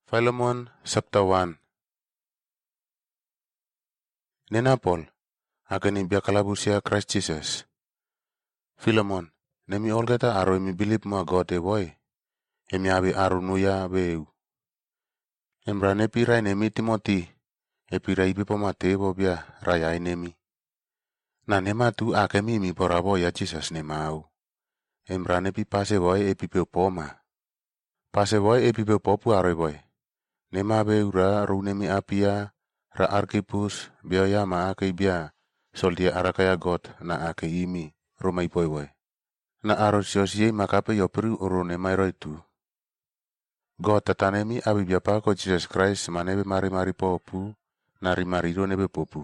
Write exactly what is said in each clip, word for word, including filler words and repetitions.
Philemon chapter one. Nena Paul, agani bia kalabusia Christ Jesus. Philemon, nemi olgeta aro emi bilip ma God e boy. Emi abi aro nuya beu. Embra nepi rai nemi Timothy. Epi rai pipo matebo bia raya nemi. Na nema tu akemi mi porabo ya Jesus nemau. Embra nepi pase boy epi pe poma. Pase boy epi pe popu aro boy. Nema beu ra runemi apia. Ra Archipus biaya ma ake bia soldia arakaya God na ake imi roma ipoi boy. Na aro siosie makape yopru urune mairo itu. God tatanemi abi bia pako Jesus Christ manebe mari mari popu na rimarido nebe popu.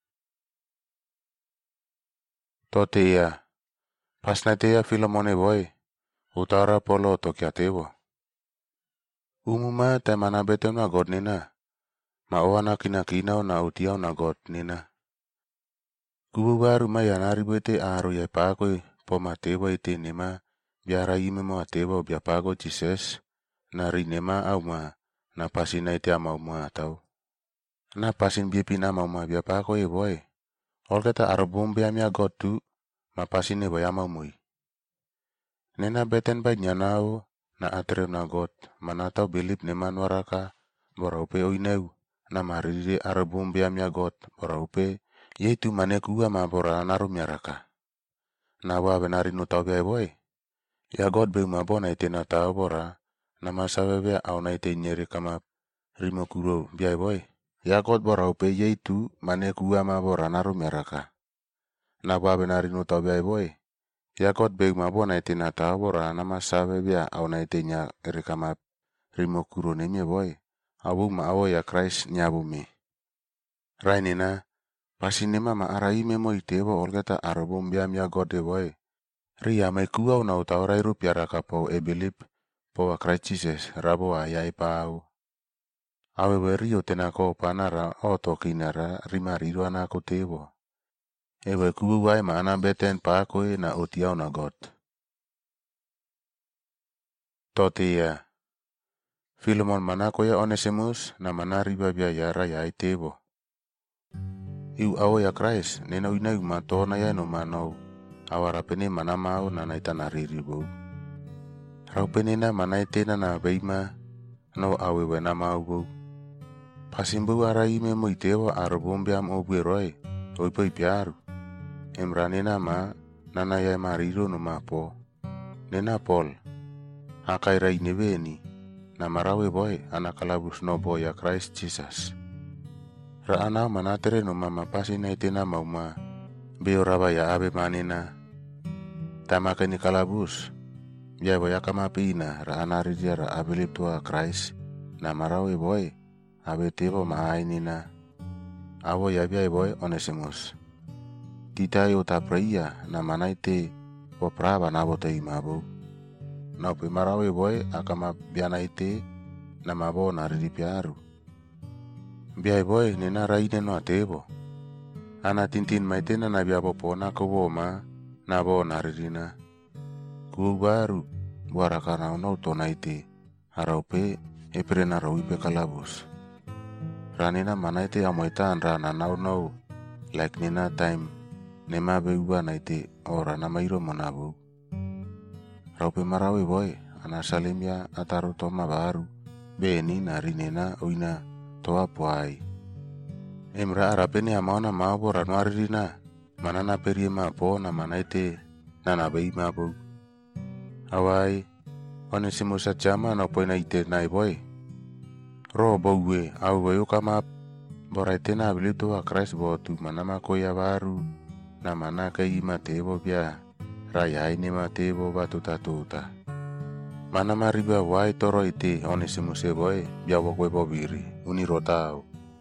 Totea pasnatea Philemone boy utara polo tokiatewo. Umuma temana betena God nena. Maoana kina kina na utiao na God nina. Kubu baru maya nari bete aro ya pako po matebo ite nema biara ime mo atebo bia pako Jesus nari nema au ma na pasin ite ama ma tau. Na pasin biepi na mau ma bia pako e boy. Olkata aro bombe amia God tu ma pasin e boy ama mui. Nena beten ba nyanao na atrem na God mana tau bilip nema nuaraka bora upe oineu. Na mariri arabum biamia God bora upe yaitu manekua ma bora narum yaraka. Na wa benari no tau bia boy. Ya God be ma bona ite na tau bora na masawe bia au na ite nyeri kama rimo kuro bia boy. Ya God bora upe yaitu manekua ma bora narum yaraka. Na wa benari no tau bia boy. Ya God be ma bona ite na tau bora na masawe bia au na ite nyeri kama rimo kuro nemye boy. Abu ma awo ya Christ nyabu me. Rainina, pasinema ma arai memo itebo olgeta arabum biamia God de boy. Ria mai kuau na utaurai rupiara kapau ebilip po wa Christ Jesus rabo ayai pau. Awe berio tenako panara oto kinara rimarido anako tebo. Ewe kubuai ma ana beten pakoe na utiau na God. Totia. Philemon manako ya Onesimus na manari babia yara ya itebo. Iu awo ya Christ nena wina mato na ya no mano. Awara pene mana mau na naita nariribo. Rau pene na manaite na na beima no awe wena mau bo. Pasimbu ara ime mo itebo arabombiam obueroi. Oipo ipiaru. Emra nena ma nana ya mariro no mapo. Nena Paul. Akaira inebeni. Na marawe boy anakalabus no boy ya Christ Jesus. Raana manatere no mama pasi na itena mauma. Beo raba ya abe manina. Tamaka ni kalabus. Bia boya kama pina raana ridia ra abelip tua Christ. Na marawe boy abe tebo maainina. Awo ya bia boy Onesimus. Tita yo tapraia na manaite po praba nabo te imabo. Na upe marawe boy akama biana ite na mabo nariri piaru. Biai boy nena raine no atebo. Ana tintin maitena na biabo pona kobo ma na bo naririna. Kubu baru buara kana no tona ite. Haraupe epre na rawipe kalabus. Ranina manaite amoitan rana nau nau. Like nena time nema beuba na ite ora na mairo monabu. Raupe marawe boy, ana salimia ataru toma baru, beni na rinena uina toa puai. Emra arapene amaona mabo ranuaririna, manana perie mapo na manaite na nabei mabo. Awai, Onesimus achama na poina ite nai boy. Ro bowe, au boyo kama boraite na abilito wa Christ botu manama koya baru, na manaka ima tebo bia. Raya ini matebo batu tatuta. Mana mariba wai toro ite Onesimus e boy bia wokwe bobiri uni rotao.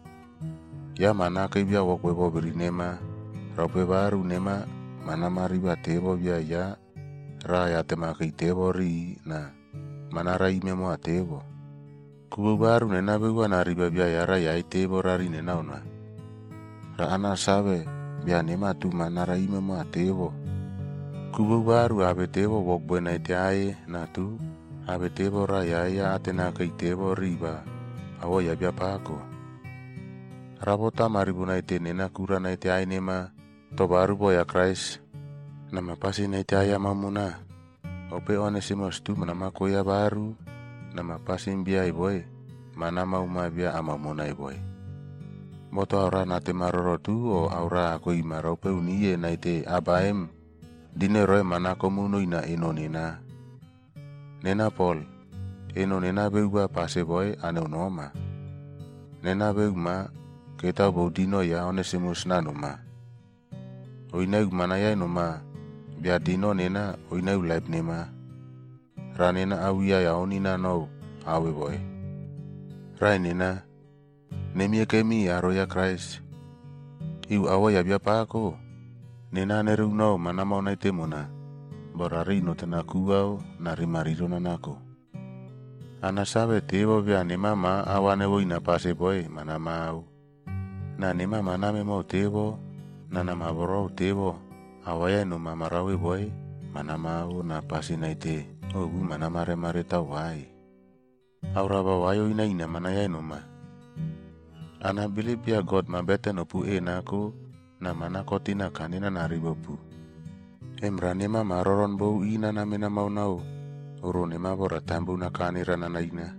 Ya mana ke bia wokwe bobiri nema rope baru nema mana mariba tebo bia ya raya tema ke tebo ri na mana rai memo atebo. Kubu baru nena bewa na riba bia ya raya itebo rari nena una. Ra ana sabe bia nema tu mana rai memo atebo. Kubu baru abetebo wok buena ite ae na tu abetebo raya ya atena ke itebo riba awo ya bia pako. Rabota maribu na ite nena kura na ite ainema to baru boy ya Christ na mapasi na ite aya mamuna. Ope Onesimus tu manama koya baru na mapasi mbia iboy manama umabia amamuna iboy. Moto aura nate maroro tu o aura ako imarope uniye na ite abaem dine roe manako muno ina eno nena. Nena Paul, eno nena beugba pase boy ane unoma. Nena beugma kita baudino ya Onesimus nanuma. Oina ugmana ya inuma bia dino nena oina ulaip nema. Ranena awia ya onina no awe boy. Rai nena nemie kemi ya roya Christ. Iu awa ya bia pako. Nena neru no manama onaite mona. Borari no tenakuau na rimariro nanako. Ana sabe tebo bia nema ma awane woina pase boy manama au. Na nema maname mo tebo na nama boro tebo awaya no mamarawe boy manama au na pasi naite ogu manama remare tawai. Aura bawayo ina ina manaya no ma. Ana believe ya God mabete no pu e nako na manako tina kanina na ribopu. Emrane ma maroron bau ina na mena mau nau. Urone ma bora tambu na kanira na naina.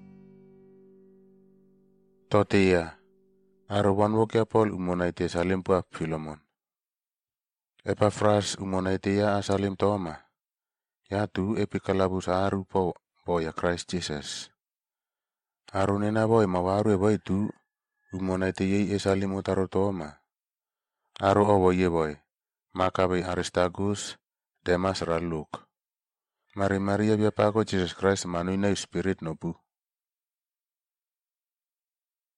Totea. Aroban wokia Paul umonaite salim pua Philemon. Epaphras umonaite ya asalim toma. Ya tu epikalabus aru po boya Christ Jesus. Arunena boy mawaru e boy tu umonaite ye esalim utaro toma. Aru obo ye boy. Makabe Aristarchus Demas Raluk. Mari Maria bia pako Jesus Christ manuina spirit no pu.